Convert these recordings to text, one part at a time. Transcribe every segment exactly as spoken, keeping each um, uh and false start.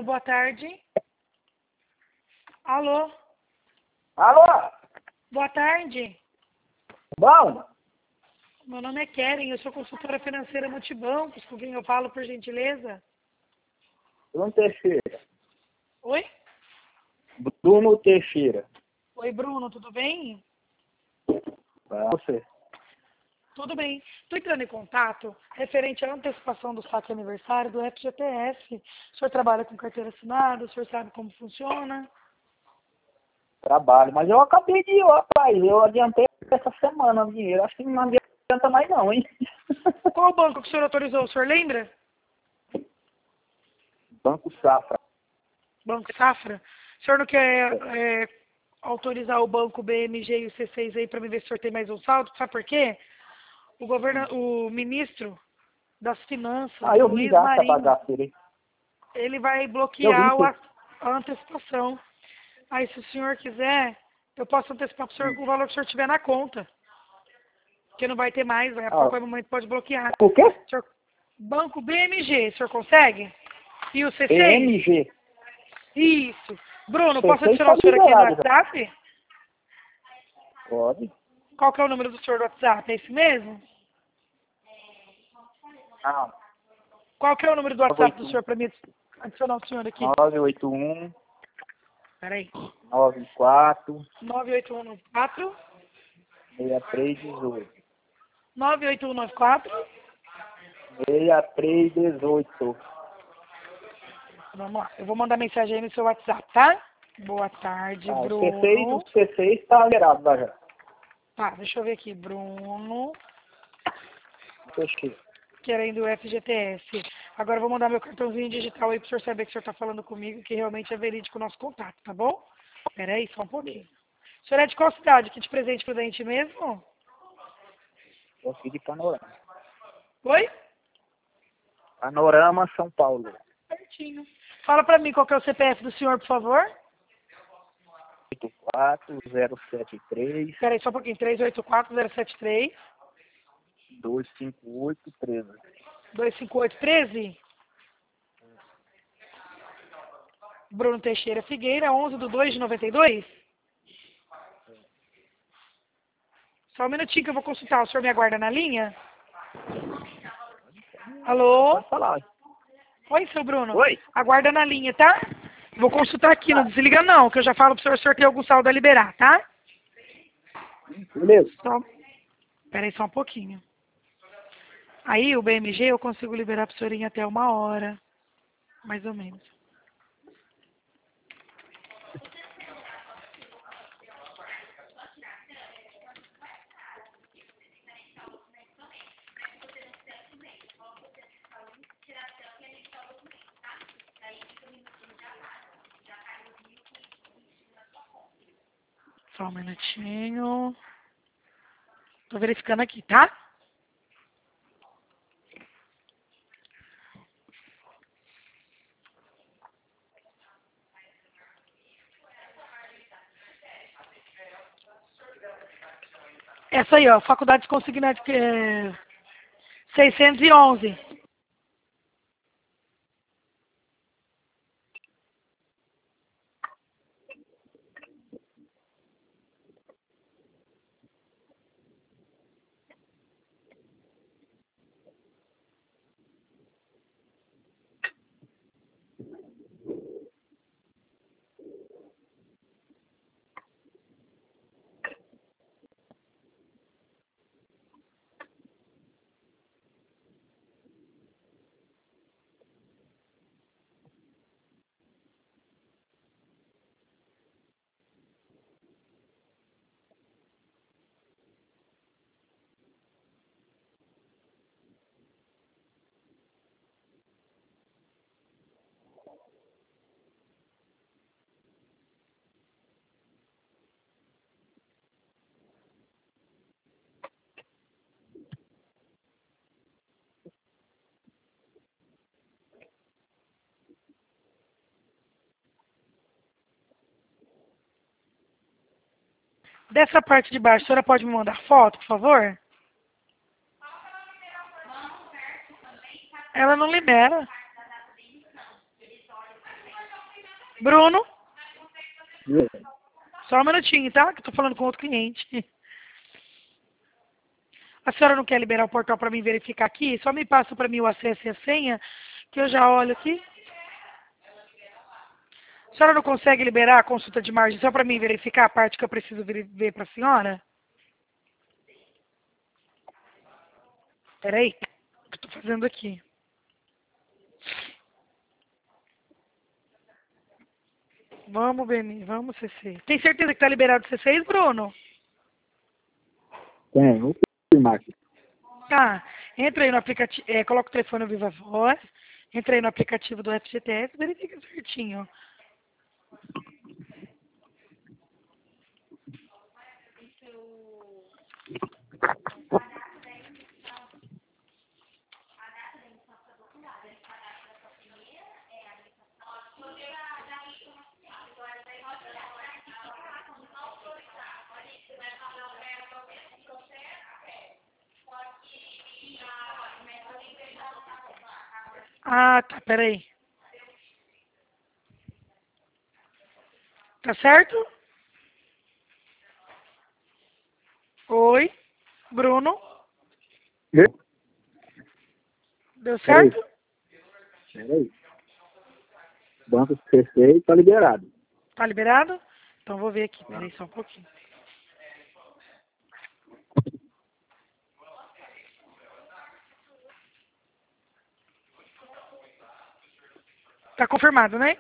Alô, boa tarde. Alô, Alô? boa tarde. Bom? Meu nome é Keren, eu sou consultora financeira Multibancos. Com quem eu falo, por gentileza? Bruno Teixeira. Oi? Bruno Teixeira. Oi, Bruno, tudo bem? Pra você. Tudo bem. Estou entrando em contato referente à antecipação do saque aniversário do F G T S. O senhor trabalha com carteira assinada, o senhor sabe como funciona? Trabalho. Mas eu acabei de ir, rapaz. Eu adiantei essa semana o dinheiro. Acho que não adianta mais não, hein? Qual banco que o senhor autorizou? O senhor lembra? Banco Safra. Banco Safra? O senhor não quer é, autorizar o banco B M G e o C seis aí para me ver se o senhor tem mais um saldo? Sabe por quê? O, governo, o ministro das Finanças, Ah, eu o vi Luiz já essa Marinho, bagaça aí. ele vai Eu vi bloquear o, sim. a, a antecipação. Aí, se o senhor quiser, eu posso antecipar para o senhor o valor que o senhor tiver na conta. Porque não vai ter mais, vai, a Ah, qualquer momento pode bloquear. o quê? O senhor, banco B M G, o senhor consegue? E o C seis? P M G. Isso. Bruno, C posso seis adicionar tá o senhor aqui no liberado já. WhatsApp? Pode. Qual que é o número do senhor do WhatsApp? É esse mesmo? Não. Qual que é o número do WhatsApp do nove oito um. senhor para mim adicionar o senhor aqui? nove oito um. Peraí. nove quatro. nove oito um nove quatro seis três um oito. nove oito um nove quatro. seis três um oito. Vamos lá. Eu vou mandar mensagem aí no seu WhatsApp, tá? Boa tarde, Ah, o C seis, o Bruno. C seis tá liberado lá já. Tá, deixa eu ver aqui. Bruno, Teixeira. querendo o F G T S. Agora eu vou mandar meu cartãozinho digital aí pro senhor saber que o senhor tá falando comigo, que realmente é verídico o nosso contato, tá bom? Pera aí, só um pouquinho. O senhor é de qual cidade? Que de presente prudente mesmo? Eu aqui de Panorama. Oi? Panorama, São Paulo. Certinho. Fala pra mim qual que é o C P F do senhor, por favor. oito quatro zero sete três Pera aí, só um pouquinho. três oito quatro zero sete três dois cinco oito um três. dois cinco oito um três. Bruno Teixeira Figueira, onze do dois de noventa e dois. Só um minutinho que eu vou consultar. O senhor me aguarda na linha? Alô? Pode falar. Oi, seu Bruno. Oi. Aguarda na linha, tá? Vou consultar aqui, não desliga não, que eu já falo pro senhor se o senhor tem algum saldo a liberar, tá? Beleza. Só... Pera aí só um pouquinho. Aí o B M G eu consigo liberar pro senhor em até uma hora, mais ou menos. Só um minutinho. Tô verificando aqui, tá? Essa aí, ó, Faculdade de Consignado é seiscentos e onze. Dessa parte de baixo, a senhora pode me mandar foto, por favor? Ela não libera. Bruno, E aí? só um minutinho, tá? Que eu tô falando com outro cliente. A senhora não quer liberar o portal para mim verificar aqui? Só me passa para mim o acesso e a senha, que eu já olho aqui. A senhora não consegue liberar a consulta de margem só para mim verificar a parte que eu preciso ver, ver para a senhora? Peraí, o que eu tô fazendo aqui? Vamos, Beni, vamos, C C. Tem certeza que tá liberado o C seis, Bruno? Tem, vou confirmar aqui. Tá, entra aí no aplicativo, é, coloca o telefone no Viva Voz, entra aí no aplicativo do F G T S, verifica certinho. Ah, tá, peraí. Tá certo? Oi, Bruno, E? deu Peraí, certo? peraí. Banco C seis tá liberado. Tá liberado? Então vou ver aqui, peraí só um pouquinho. Tá confirmado, né?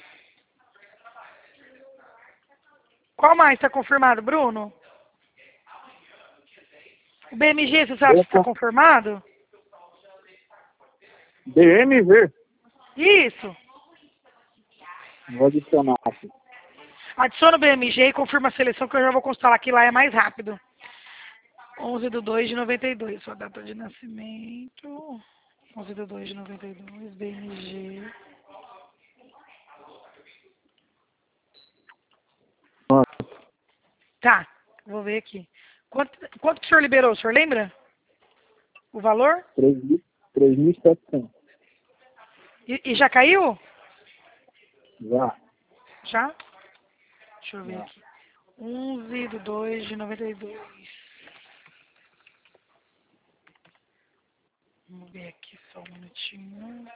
Qual mais tá confirmado, Bruno? O B M G, você sabe se tá confirmado? D M V. Isso. Vou adicionar aqui. Adiciona o B M G e confirma a seleção que eu já vou constatar que lá é mais rápido. onze de dois de noventa e dois, sua data de nascimento. onze de dois de noventa e dois, B M G. Tá, vou ver aqui. Quanto, quanto que o senhor liberou, o senhor lembra? O valor? três mil e setecentos. E, e já caiu? Já. Já? Deixa eu ver Já. aqui. onze de dois de noventa e dois. Vamos ver aqui só um minutinho.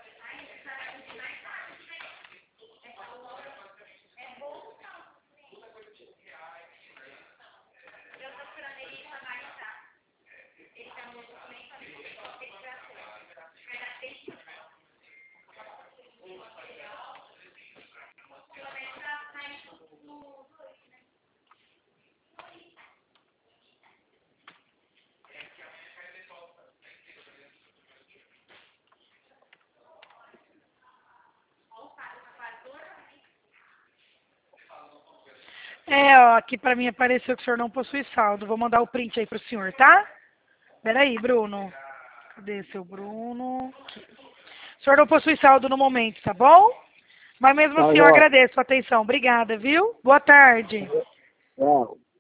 É, ó, aqui pra mim apareceu que o senhor não possui saldo. Vou mandar o print aí pro senhor, tá? Peraí, Bruno. Cadê seu Bruno? O senhor não possui saldo no momento, tá bom? Mas mesmo Tá, assim eu ó. agradeço a atenção. Obrigada, viu? Boa tarde. Tchau.